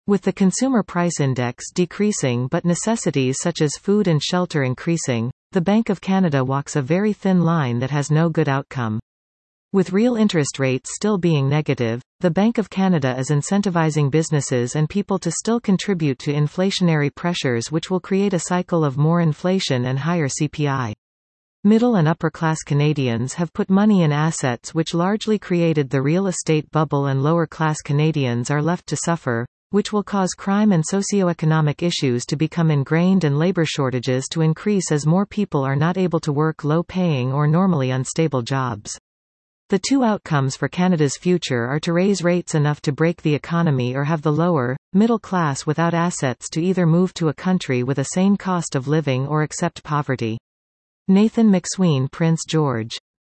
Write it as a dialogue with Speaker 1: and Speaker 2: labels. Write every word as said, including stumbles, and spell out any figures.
Speaker 1: With the Consumer Price Index decreasing but necessities such as food and shelter increasing, the Bank of Canada walks a very thin line that has no good outcome. With real interest rates still being negative, the Bank of Canada is incentivizing businesses and people to still contribute to inflationary pressures, which will create a cycle of more inflation and higher C P I. Middle and upper-class Canadians have put money in assets which largely created the real estate bubble, and lower-class Canadians are left to suffer, which will cause crime and socioeconomic issues to become ingrained and labor shortages to increase as more people are not able to work low-paying or normally unstable jobs. The two outcomes for Canada's future are to raise rates enough to break the economy, or have the lower, middle class without assets to either move to a country with a sane cost of living or accept poverty. Nathan McSween, Prince George.